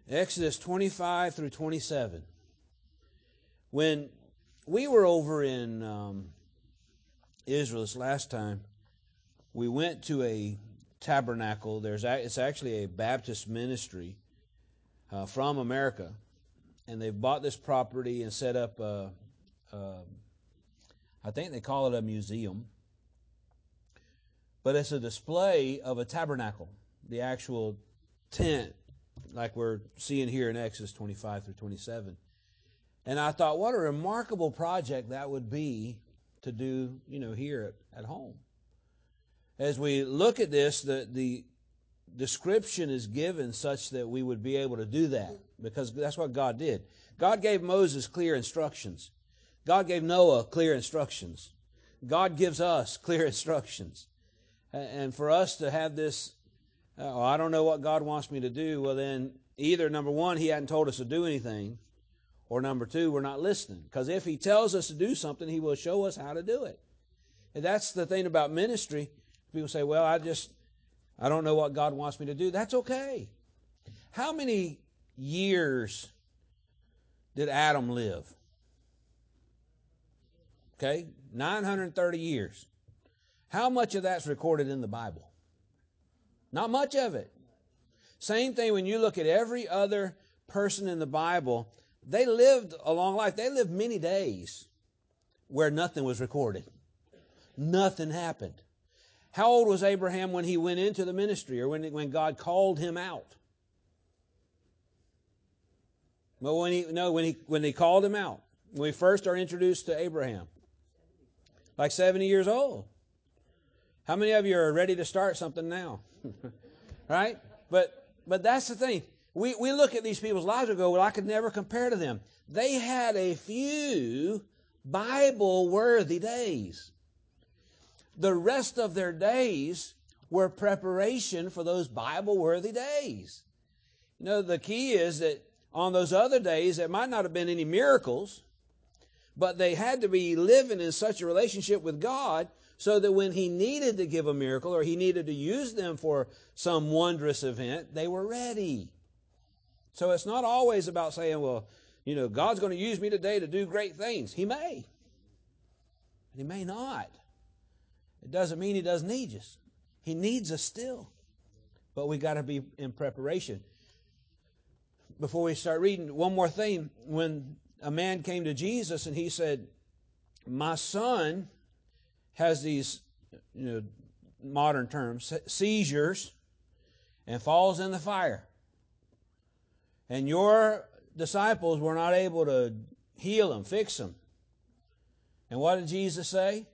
Exodus 25 through 27. When we were over in Israel this last time, we went to a tabernacle. It's actually a Baptist ministry from America, and they've bought this property and set up I think they call it a museum, but it's a display of a tabernacle, the actual tent, like we're seeing here in Exodus 25 through 27. And I thought, what a remarkable project that would be to do, here at home. As we look at this, the description is given such that we would be able to do that, because that's what God did. God gave Moses clear instructions. God gave Noah clear instructions. God gives us clear instructions. And for us to have this, I don't know what God wants me to do, well then, either number one, He hadn't told us to do anything, or number two, we're not listening. Because if He tells us to do something, He will show us how to do it. And that's the thing about ministry. People say, well, I don't know what God wants me to do. That's okay. How many years did Adam live? Okay, 930 years. How much of that's recorded in the Bible? Not much of it. Same thing when you look at every other person in the Bible. They lived a long life. They lived many days where nothing was recorded. Nothing happened. How old was Abraham when he went into the ministry, or when God called him out? Well, when he called him out, when we first are introduced to Abraham, like 70 years old. How many of you are ready to start something now? Right? But that's the thing. We look at these people's lives and go, well, I could never compare to them. They had a few Bible-worthy days. The rest of their days were preparation for those Bible-worthy days. The key is that on those other days, there might not have been any miracles, but they had to be living in such a relationship with God so that when He needed to give a miracle or He needed to use them for some wondrous event, they were ready. So it's not always about saying, well, God's going to use me today to do great things. He may. But He may not. It doesn't mean He doesn't need us. He needs us still. But we got to be in preparation. Before we start reading, one more thing. When a man came to Jesus and he said, my son has these, modern terms, seizures, and falls in the fire. And your disciples were not able to heal him, fix him. And what did Jesus say?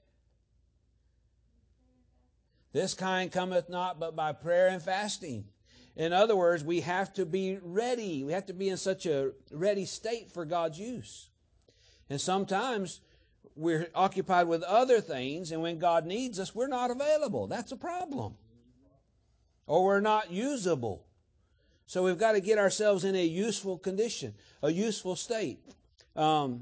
This kind cometh not but by prayer and fasting. In other words, we have to be ready. We have to be in such a ready state for God's use. And sometimes we're occupied with other things, and when God needs us, we're not available. That's a problem. Or we're not usable. So we've got to get ourselves in a useful condition, a useful state, and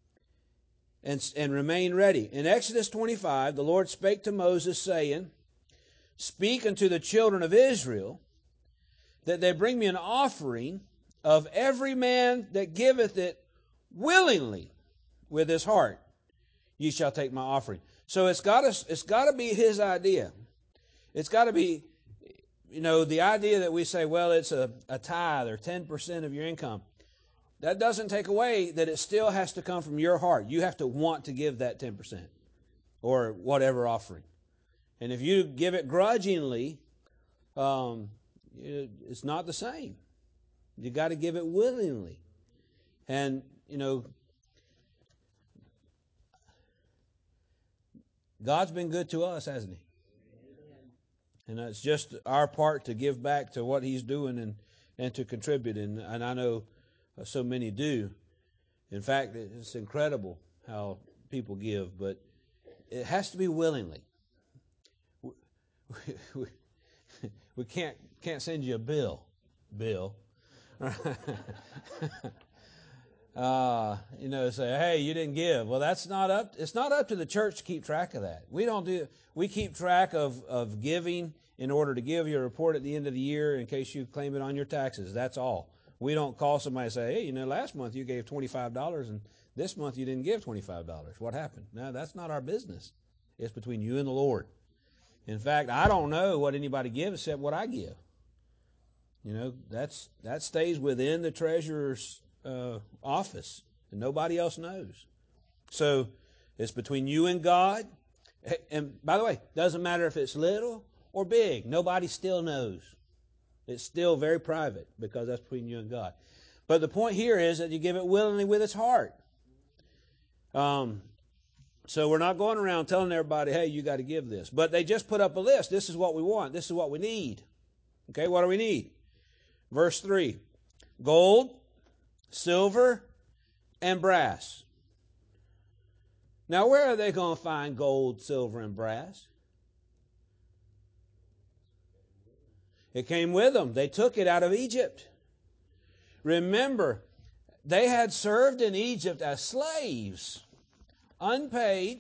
remain ready. In Exodus 25, the Lord spake to Moses, saying, speak unto the children of Israel, that they bring me an offering of every man that giveth it willingly with his heart. Ye shall take my offering. So it's got to be his idea. It's got to be, the idea that we say, well, it's a tithe or 10% of your income. That doesn't take away that it still has to come from your heart. You have to want to give that 10% or whatever offering. And if you give it grudgingly, it's not the same. You got to give it willingly. And, God's been good to us, hasn't He? And it's just our part to give back to what He's doing and to contribute. And I know so many do. In fact, it's incredible how people give, but it has to be willingly. We can't send you a bill. Say, hey, you didn't give. Well, it's not up to the church to keep track of that. We keep track of giving in order to give you a report at the end of the year in case you claim it on your taxes. That's all. We don't call somebody and say, hey, last month you gave $25 and this month you didn't give $25. What happened? No, that's not our business. It's between you and the Lord. In fact, I don't know what anybody gives except what I give. That stays within the treasurer's office, and nobody else knows. So it's between you and God. And by the way, doesn't matter if it's little or big. Nobody still knows. It's still very private because that's between you and God. But the point here is that you give it willingly with its heart. So we're not going around telling everybody, hey, you got to give this. But they just put up a list. This is what we want. This is what we need. Okay, what do we need? Verse 3. Gold, silver, and brass. Now, where are they going to find gold, silver, and brass? It came with them. They took it out of Egypt. Remember, they had served in Egypt as slaves, unpaid,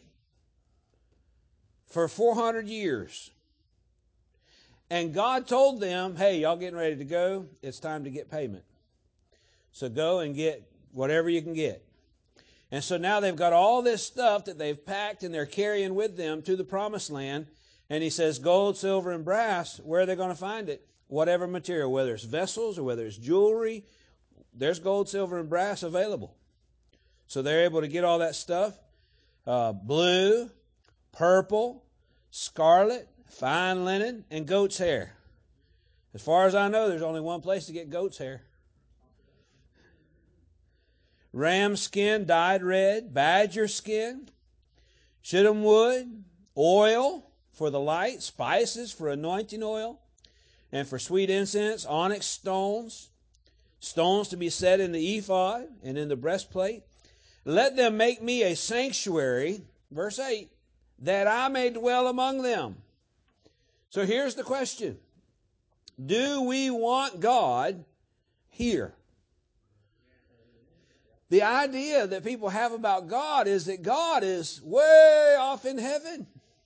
for 400 years. And God told them, hey, y'all getting ready to go? It's time to get payment. So go and get whatever you can get. And so now they've got all this stuff that they've packed and they're carrying with them to the promised land. And he says, gold, silver, and brass, where are they going to find it? Whatever material, whether it's vessels or whether it's jewelry, there's gold, silver, and brass available. So they're able to get all that stuff. Blue, purple, scarlet, fine linen, and goat's hair. As far as I know, there's only one place to get goat's hair. Ram skin dyed red, badger skin, shittim wood, oil for the light, spices for anointing oil, and for sweet incense, onyx stones, stones to be set in the ephod and in the breastplate. Let them make me a sanctuary, verse 8, that I may dwell among them. So here's the question. Do we want God here? The idea that people have about God is that God is way off in heaven.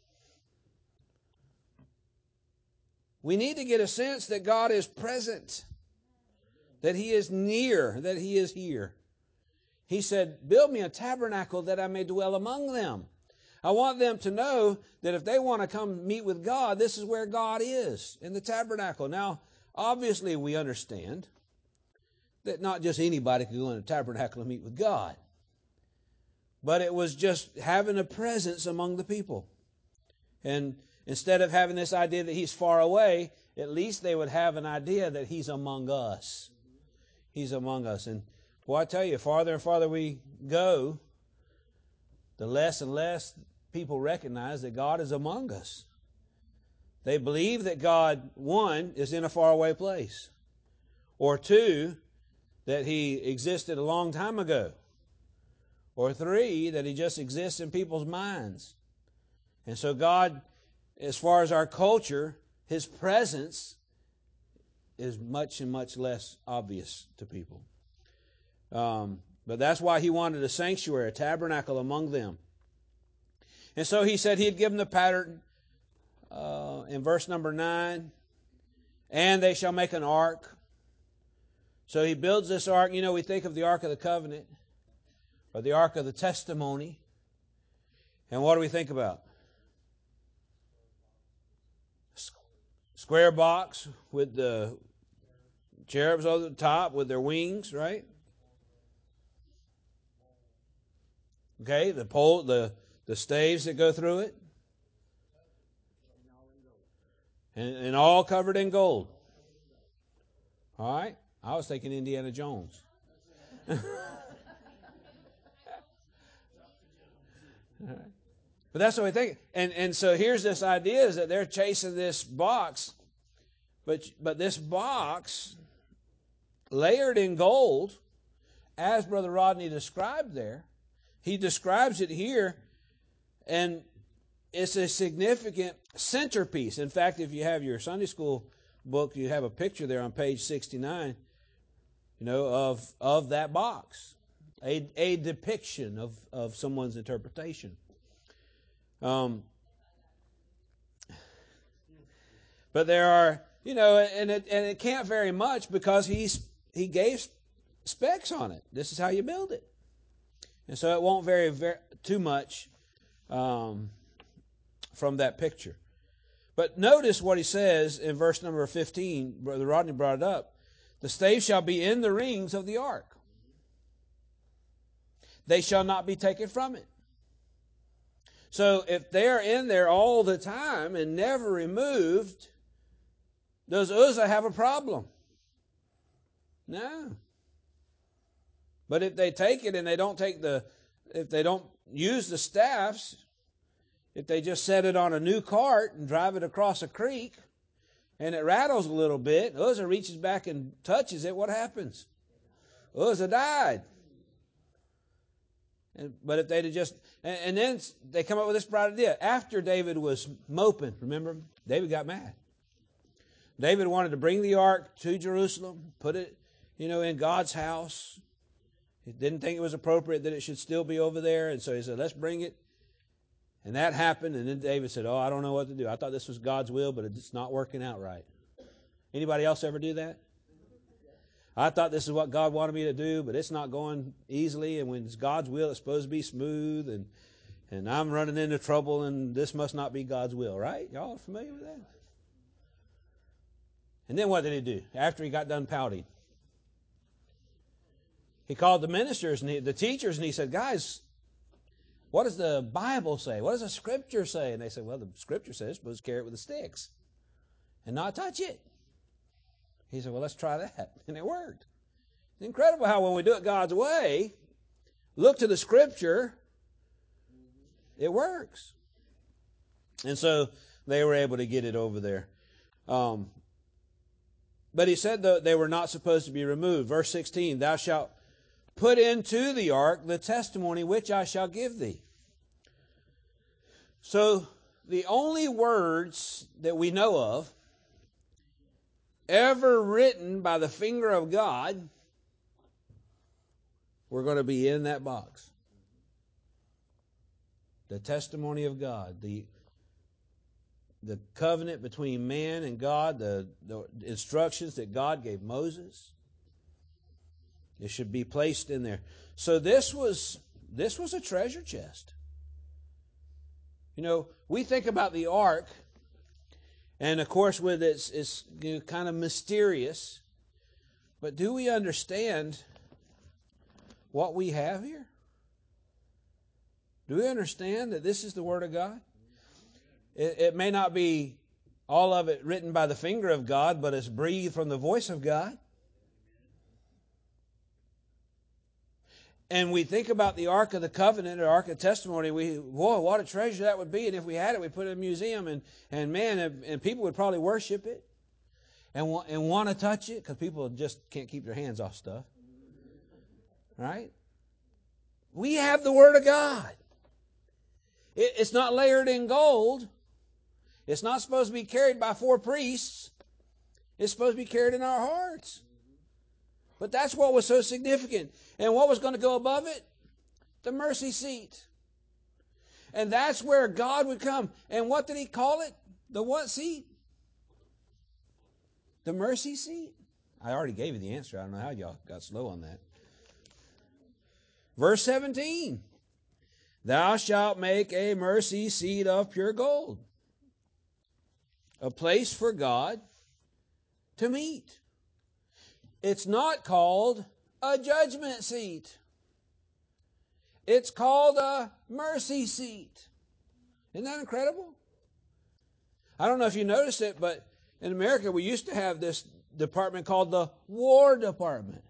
We need to get a sense that God is present, that He is near, that He is here. He said, build me a tabernacle that I may dwell among them. I want them to know that if they want to come meet with God, this is where God is, in the tabernacle. Now, obviously we understand that not just anybody can go in a tabernacle and meet with God. But it was just having a presence among the people. And instead of having this idea that He's far away, at least they would have an idea that He's among us. He's among us. And boy, I tell you, farther and farther we go, the less and less people recognize that God is among us. They believe that God, one, is in a faraway place, or two, that He existed a long time ago, or three, that He just exists in people's minds. And so God, as far as our culture, His presence is much and much less obvious to people. But that's why He wanted a sanctuary, a tabernacle among them. And so He said He'd give them the pattern in verse number 9. And they shall make an ark. So He builds this ark. You know, we think of the Ark of the Covenant or the Ark of the Testimony. And what do we think about? Square box with the cherubs over the top with their wings, right? Okay, the pole, the staves that go through it. And all covered in gold. All right? I was thinking Indiana Jones. All right. But that's what we think. And so here's this idea is that they're chasing this box, but this box layered in gold, as Brother Rodney described there, he describes it here, and it's a significant centerpiece. In fact, if you have your Sunday school book, you have a picture there on page 69, of that box, a depiction of someone's interpretation. But there are, and it can't vary much because he gave specs on it. This is how you build it. And so it won't vary too much from that picture. But notice what he says in verse number 15. Brother Rodney brought it up. The staves shall be in the rings of the ark. They shall not be taken from it. So if they are in there all the time and never removed, does Uzzah have a problem? No. But if they take it and they don't if they don't use the staffs, if they just set it on a new cart and drive it across a creek and it rattles a little bit, Uzzah reaches back and touches it, what happens? Uzzah died. But if they'd have just, and then they come up with this bright idea. After David was moping, remember, David got mad. David wanted to bring the ark to Jerusalem, put it, in God's house. He didn't think it was appropriate that it should still be over there, and so he said, let's bring it. And that happened, and then David said, I don't know what to do. I thought this was God's will, but it's not working out right. Anybody else ever do that? I thought this is what God wanted me to do, but it's not going easily, and when it's God's will, it's supposed to be smooth, and I'm running into trouble, and this must not be God's will, right? Y'all familiar with that? And then what did he do after he got done pouting? He called the ministers and the teachers, and he said, guys, what does the Bible say? What does the Scripture say? And they said, well, the Scripture says you're supposed to carry it with the sticks and not touch it. He said, well, let's try that. And it worked. It's incredible how when we do it God's way, look to the Scripture, it works. And so they were able to get it over there. But he said that they were not supposed to be removed. Verse 16, thou shalt put into the ark the testimony which I shall give thee. So the only words that we know of ever written by the finger of God were going to be in that box. The testimony of God, the covenant between man and God, the instructions that God gave Moses. It should be placed in there. So this was a treasure chest. We think about the ark, and of course with it's kind of mysterious. But do we understand what we have here? Do we understand that this is the Word of God? It may not be all of it written by the finger of God, but it's breathed from the voice of God. And we think about the Ark of the Covenant or Ark of Testimony. Boy, what a treasure that would be. And if we had it, we'd put it in a museum. And people would probably worship it and want to touch it because people just can't keep their hands off stuff. Right? We have the Word of God. It's not layered in gold. It's not supposed to be carried by 4 priests. It's supposed to be carried in our hearts. But that's what was so significant. And what was going to go above it? The mercy seat. And that's where God would come. And what did he call it? The what seat? The mercy seat. I already gave you the answer. I don't know how y'all got slow on that. Verse 17. Thou shalt make a mercy seat of pure gold, a place for God to meet. It's not called a judgment seat. It's called a mercy seat. Isn't that incredible? I don't know if you noticed it, but in America we used to have this department called the War Department.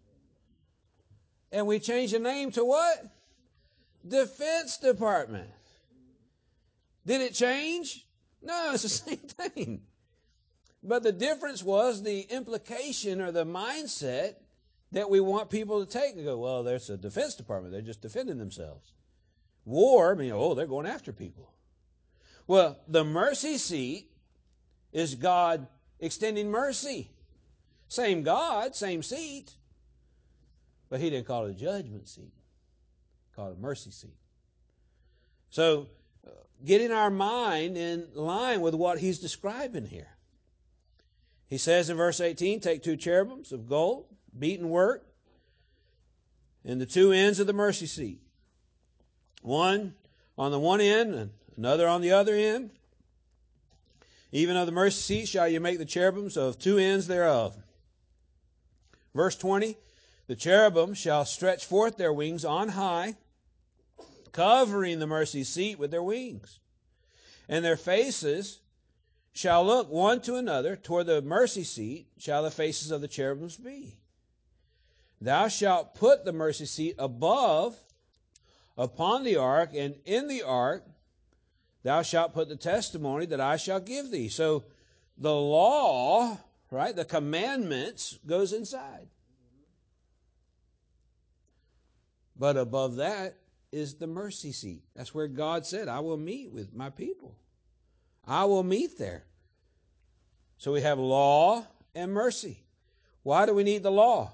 And we changed the name to what? Defense Department. Did it change? No, it's the same thing. But the difference was the implication or the mindset that we want people to take. They go, well, there's a Defense Department. They're just defending themselves. War, they're going after people. Well, the mercy seat is God extending mercy. Same God, same seat. But he didn't call it a judgment seat. He called it a mercy seat. So, getting our mind in line with what he's describing here. He says in verse 18, take 2 cherubims of gold, beaten work, and the two ends of the mercy seat. One on the one end and another on the other end. Even of the mercy seat shall you make the cherubims of two ends thereof. Verse 20, the cherubim shall stretch forth their wings on high, covering the mercy seat with their wings. And their faces shall look one to another, toward the mercy seat shall the faces of the cherubims be. Thou shalt put the mercy seat above upon the ark, and in the ark thou shalt put the testimony that I shall give thee. So the law, right, the commandments goes inside. But above that is the mercy seat. That's where God said, I will meet with my people. I will meet there. So we have law and mercy. Why do we need the law?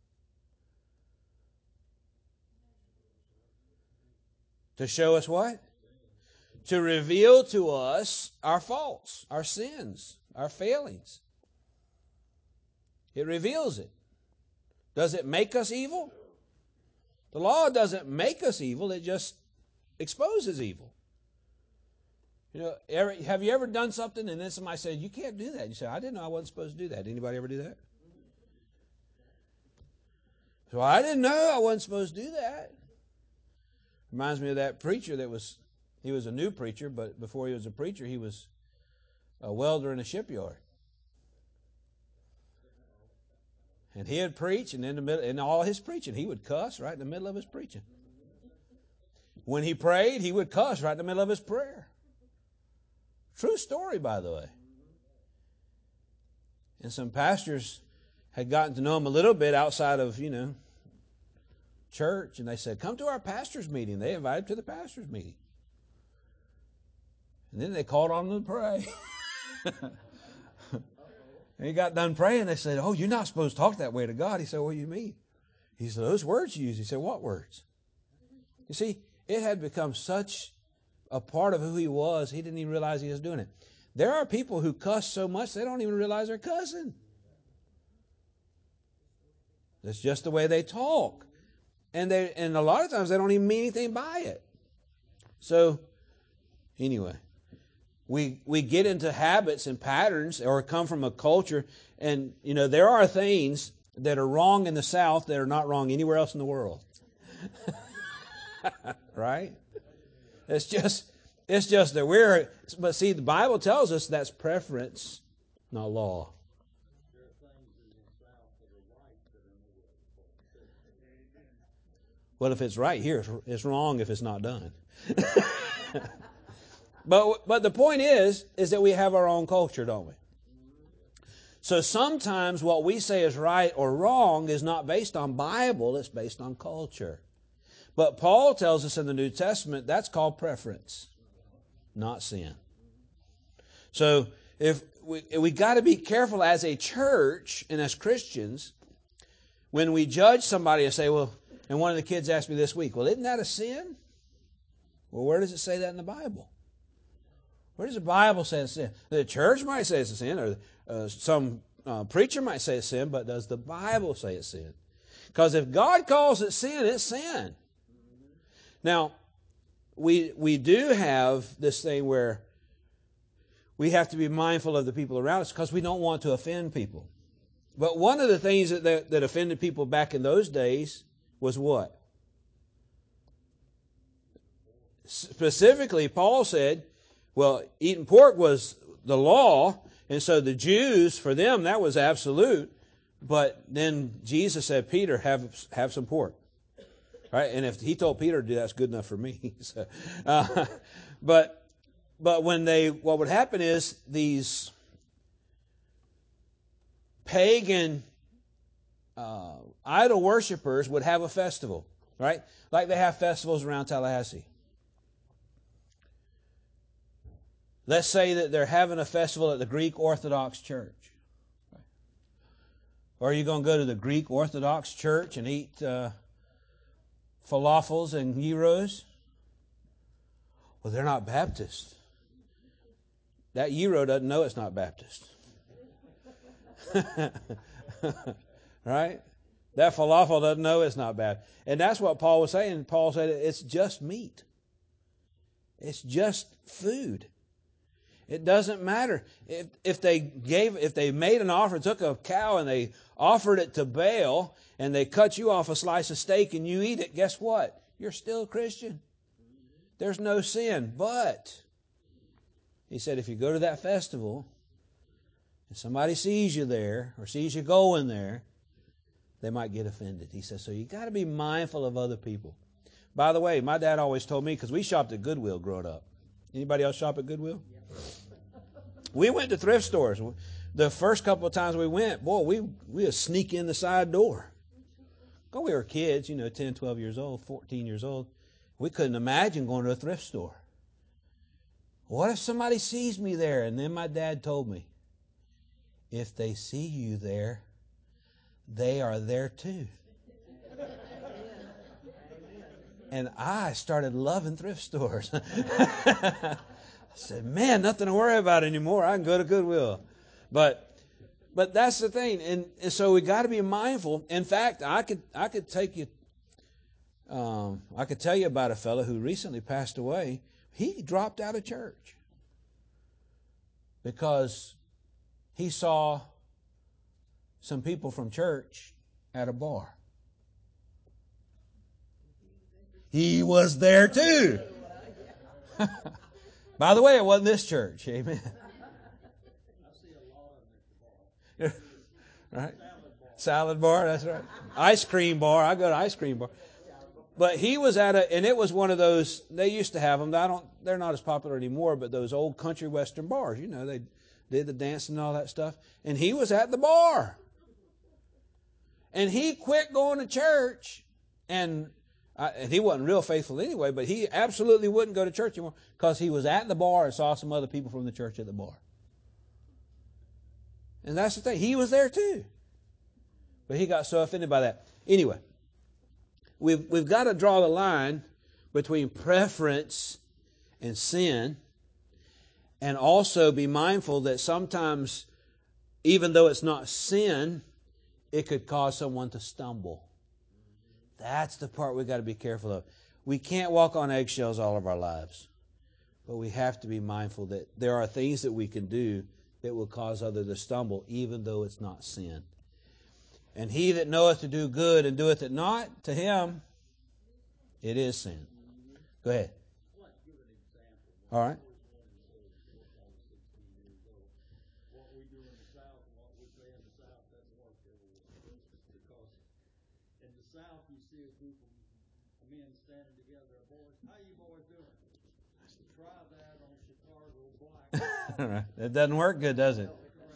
To show us what? To reveal to us our faults, our sins, our failings. It reveals it. Does it make us evil? The law doesn't make us evil, it just exposes evil. You know, have you ever done something and then somebody said, you can't do that? You say, I didn't know I wasn't supposed to do that. Anybody ever do that? So I didn't know I wasn't supposed to do that. Reminds me of that preacher he was a new preacher, but before he was a preacher, he was a welder in a shipyard. And he would preach, and in all his preaching, he would cuss right in the middle of his preaching. When he prayed, he would cuss right in the middle of his prayer. True story, by the way. And some pastors had gotten to know him a little bit outside of, church, and they said, come to our pastor's meeting. They invited him to the pastor's meeting. And then they called on him to pray. And he got done praying. They said, oh, you're not supposed to talk that way to God. He said, what do you mean? He said, those words you use. He said, what words? You see, it had become such a part of who he was, he didn't even realize he was doing it. There are people who cuss so much they don't even realize they're cussing. That's just the way they talk. And a lot of times they don't even mean anything by it. So, anyway, we get into habits and patterns or come from a culture, and, there are things that are wrong in the South that are not wrong anywhere else in the world. Right? It's just that but see, the Bible tells us that's preference, not law. Well, if it's right here, it's wrong if it's not done. But the point is that we have our own culture, don't we? So sometimes what we say is right or wrong is not based on Bible, it's based on culture. But Paul tells us in the New Testament that's called preference, not sin. So if we got to be careful as a church and as Christians when we judge somebody and say, well, and one of the kids asked me this week, well, isn't that a sin? Well, where does it say that in the Bible? Where does the Bible say it's a sin? The church might say it's a sin, or some preacher might say it's sin, but does the Bible say it's sin? Because if God calls it sin, it's sin. Now, we do have this thing where we have to be mindful of the people around us because we don't want to offend people. But one of the things that offended people back in those days was what? Specifically, Paul said, well, eating pork was the law, and so the Jews, for them, that was absolute. But then Jesus said, Peter, have some pork. Right? And if he told Peter to do that, that's good enough for me. So, but what would happen is these pagan idol worshipers would have a festival, right? Like they have festivals around Tallahassee. Let's say that they're having a festival at the Greek Orthodox Church. Or are you going to go to the Greek Orthodox Church and eat falafels and gyros? Well, they're not Baptist. That gyro doesn't know it's not Baptist. Right? That falafel doesn't know it's not bad. And that's what Paul was saying. Paul said it's just meat. It's just food. It doesn't matter. If they made an offer, took a cow and they offered it to Baal, and they cut you off a slice of steak and you eat it, guess what? You're still a Christian. There's no sin. But he said if you go to that festival and somebody sees you there or sees you going there, they might get offended. He says, so you got to be mindful of other people. By the way, my dad always told me, because we shopped at Goodwill growing up. Anybody else shop at Goodwill? We went to thrift stores. The first couple of times we went, boy, we would sneak in the side door. Because we were kids, 10, 12 years old, 14 years old. We couldn't imagine going to a thrift store. What if somebody sees me there? And then my dad told me, if they see you there, they are there too. And I started loving thrift stores. I said, man, nothing to worry about anymore. I can go to Goodwill. But that's the thing. And so we got to be mindful. In fact, I could take you, I could tell you about a fellow who recently passed away. He dropped out of church because he saw some people from church at a bar. He was there too. By the way, it wasn't this church. Amen. Right? Salad bar, that's right. Ice cream bar. I go to ice cream bar. But he was and it was one of those, they used to have them. They're not as popular anymore, but those old country western bars, they did the dancing and all that stuff. And he was at the bar. And he quit going to church, and he wasn't real faithful anyway, but he absolutely wouldn't go to church anymore because he was at the bar and saw some other people from the church at the bar. And that's the thing. He was there too. But he got so offended by that. Anyway, we've got to draw the line between preference and sin, and also be mindful that sometimes, even though it's not sin, it could cause someone to stumble. That's the part we've got to be careful of. We can't walk on eggshells all of our lives. But we have to be mindful that there are things that we can do that will cause others to stumble, even though it's not sin. And he that knoweth to do good and doeth it not, to him it is sin. Go ahead. All right. Right. That doesn't work good, does it?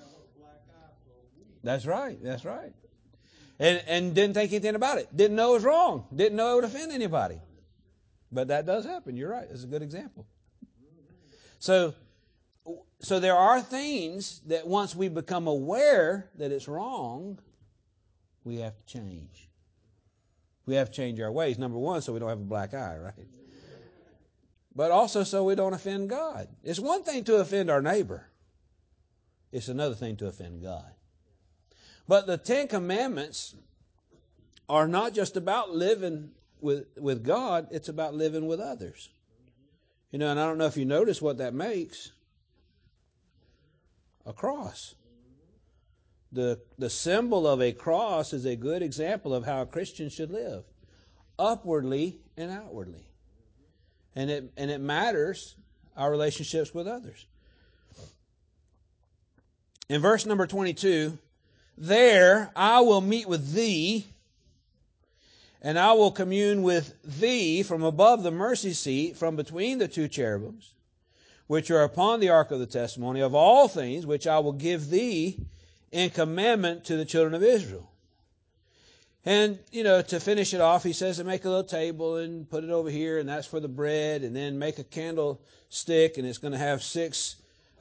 That's right. That's right. And didn't think anything about it. Didn't know it was wrong. Didn't know it would offend anybody. But that does happen. You're right. It's a good example. So there are things that once we become aware that it's wrong, we have to change. We have to change our ways. Number one, so we don't have a black eye, right? But also so we don't offend God. It's one thing to offend our neighbor. It's another thing to offend God. But the Ten Commandments are not just about living with God. It's about living with others. And I don't know if you notice what that makes. A cross. The symbol of a cross is a good example of how a Christian should live. Upwardly and outwardly. And it matters our relationships with others. In verse number 22, there I will meet with thee, and I will commune with thee from above the mercy seat, from between the two cherubims, which are upon the ark of the testimony, of all things which I will give thee in commandment to the children of Israel. And, to finish it off, he says to make a little table and put it over here, and that's for the bread, and then make a candlestick, and it's going to have 6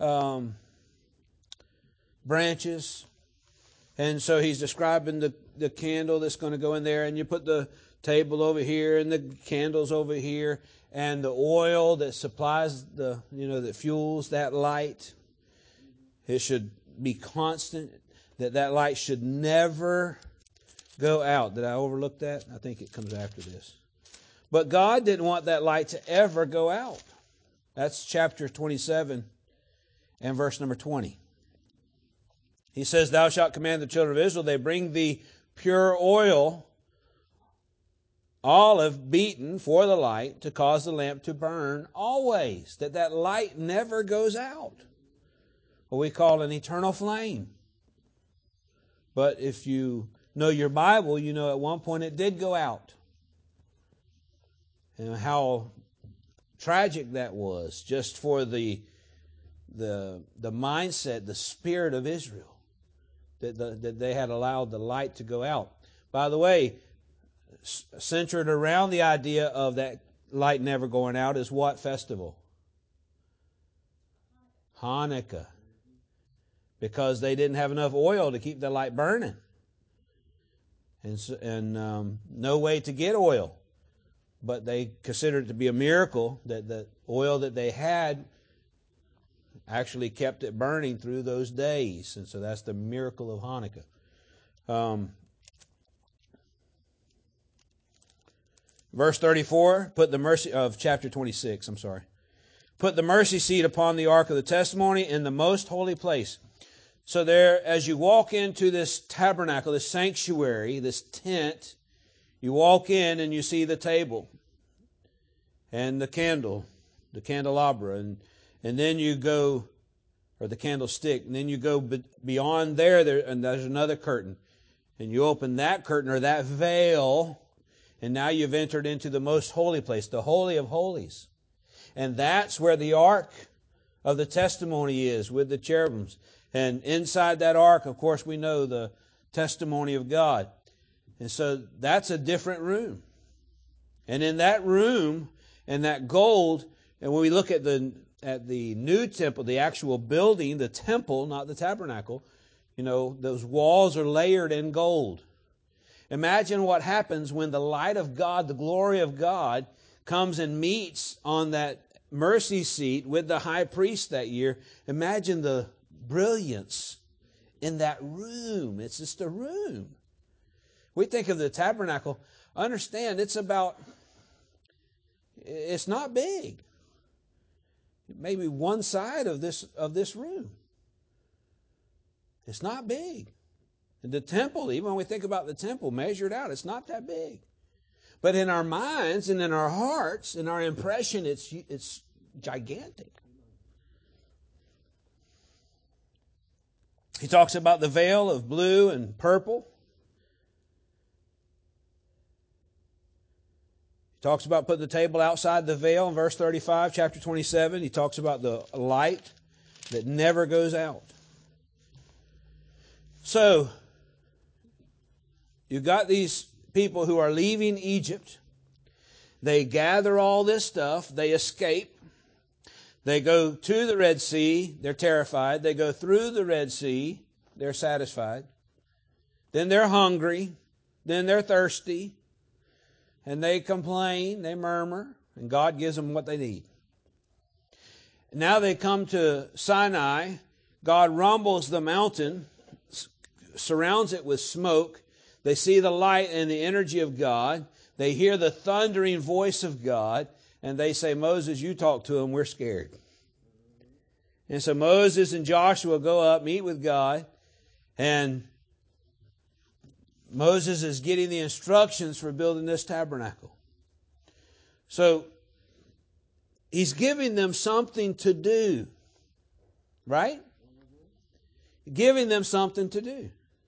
branches. And so he's describing the candle that's going to go in there, and you put the table over here, and the candles over here, and the oil that supplies that fuels that light. It should be constant, that light should never go out. Did I overlook that? I think it comes after this. But God didn't want that light to ever go out. That's chapter 27 and verse number 20. He says, Thou shalt command the children of Israel, they bring thee pure oil, olive beaten for the light, to cause the lamp to burn always, that light never goes out. What we call an eternal flame. But if you know your Bible, you know at one point it did go out. And how tragic that was, just for the mindset, the spirit of Israel, that they had allowed the light to go out. By the way, centered around the idea of that light never going out is what festival? Hanukkah. Because they didn't have enough oil to keep the light burning. And no way to get oil. But they considered it to be a miracle that the oil that they had actually kept it burning through those days. And so that's the miracle of Hanukkah. Verse 34, put the mercy of chapter 26, Put the mercy seat upon the ark of the testimony in the most holy place. So there, as you walk into this tabernacle, this sanctuary, this tent, you walk in and you see the table and the candle, the candelabra, and then you go, or the candlestick, and then you go beyond there, and there's another curtain. And you open that curtain or that veil, and now you've entered into the most holy place, the Holy of Holies. And that's where the ark of the testimony is, with the cherubims. And inside that ark, of course, we know the testimony of God. And so that's a different room. And in that room, and that gold, and when we look at the new temple, the actual building, the temple, not the tabernacle, those walls are layered in gold. Imagine what happens when the light of God, the glory of God, comes and meets on that mercy seat with the high priest that year. Imagine the brilliance in that room. It's just a room. We think of the tabernacle. Understand, it's not big. Maybe one side of this room. It's not big. And the temple, even when we think about the temple, measured out, it's not that big. But in our minds and in our hearts, in our impression, it's gigantic. He talks about the veil of blue and purple. He talks about putting the table outside the veil in verse 35, chapter 27. He talks about the light that never goes out. So, you've got these people who are leaving Egypt. They gather all this stuff. They escape. They go to the Red Sea. They're terrified. They go through the Red Sea. They're satisfied. Then they're hungry. Then they're thirsty. And they complain. They murmur. And God gives them what they need. Now they come to Sinai. God rumbles the mountain, surrounds it with smoke. They see the light and the energy of God. They hear the thundering voice of God. And they say, Moses, you talk to him. We're scared. And so Moses and Joshua go up, meet with God. And Moses is getting the instructions for building this tabernacle. So he's giving them something to do. Right? Giving them something to do.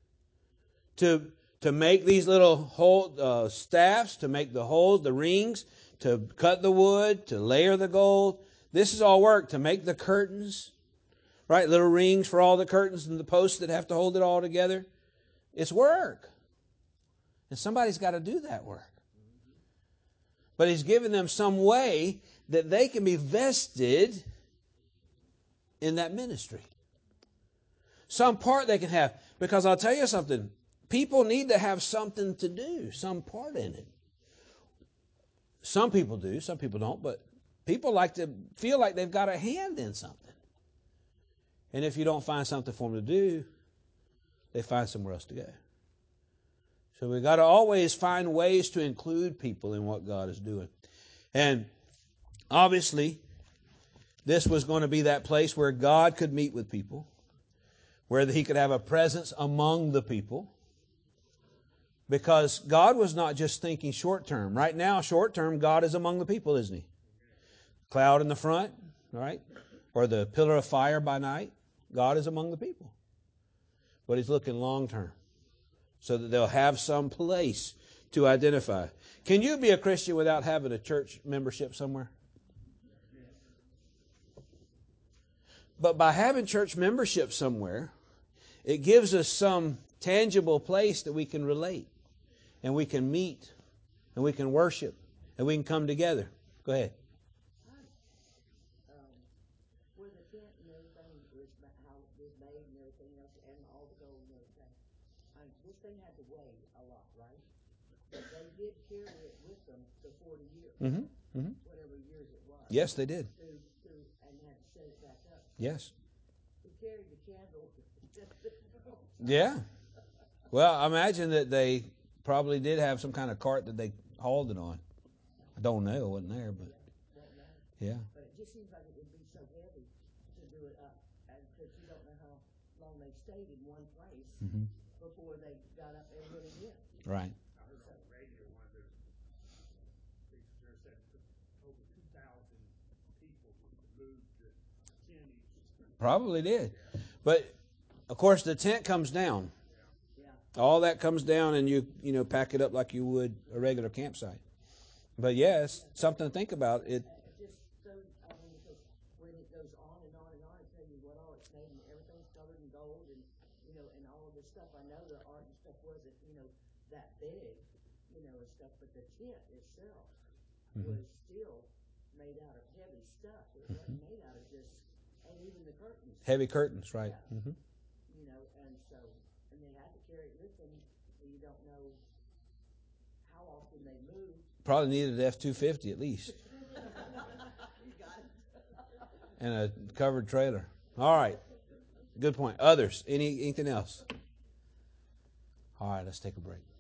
To make these little staffs, to make the holes, the rings, to cut the wood, to layer the gold. This is all work. To make the curtains, right? Little rings for all the curtains and the posts that have to hold it all together. It's work. And somebody's got to do that work. But he's given them some way that they can be vested in that ministry. Some part they can have. Because I'll tell you something. People need to have something to do, some part in it. Some people do, some people don't, but people like to feel like they've got a hand in something. And if you don't find something for them to do, they find somewhere else to go. So we've got to always find ways to include people in what God is doing. And obviously, this was going to be that place where God could meet with people, where He could have a presence among the people. Because God was not just thinking short term. Right now, short term, God is among the people, isn't He? Cloud in the front, right? Or the pillar of fire by night. God is among the people. But He's looking long term, so that they'll have some place to identify. Can you be a Christian without having a church membership somewhere? But by having church membership somewhere, it gives us some tangible place that we can relate, and we can meet, and we can worship, and we can come together. Go ahead. Where the tent and everything was, how it was made and everything else, and all the gold and everything. This thing had to weigh a lot, right? But they did carry it with them the 40 years, whatever years it was. Yes, they did. And had to set it back up. Yes. Who carried the candle? Yeah. Well, I imagine that they probably did have some kind of cart that they hauled it on. I don't know. I wasn't there, but yeah. But it just seems like it would be so heavy to do it up, and because you don't know how long they stayed in one place before they got up there and went again. Right. I heard on the radio one of those preachers said over 2,000 people moved the tent each. Probably did. But of course the tent comes down. All that comes down, and you pack it up like you would a regular campsite. But yes, something to think about. It Just so, because when it goes on and on and on, I tell you what all it's made, and everything's covered in gold, and and all of this stuff. I know the art and stuff wasn't that big, and stuff, but the tent itself was still made out of heavy stuff. It wasn't made out of just, and even the curtains. heavy curtains, right? Yeah. And so, and they had to carry it with them, and you don't know how often they moved. Probably needed an F-250 at least. You got it. And a covered trailer. All right. Good point. Others? Anything else? All right, let's take a break.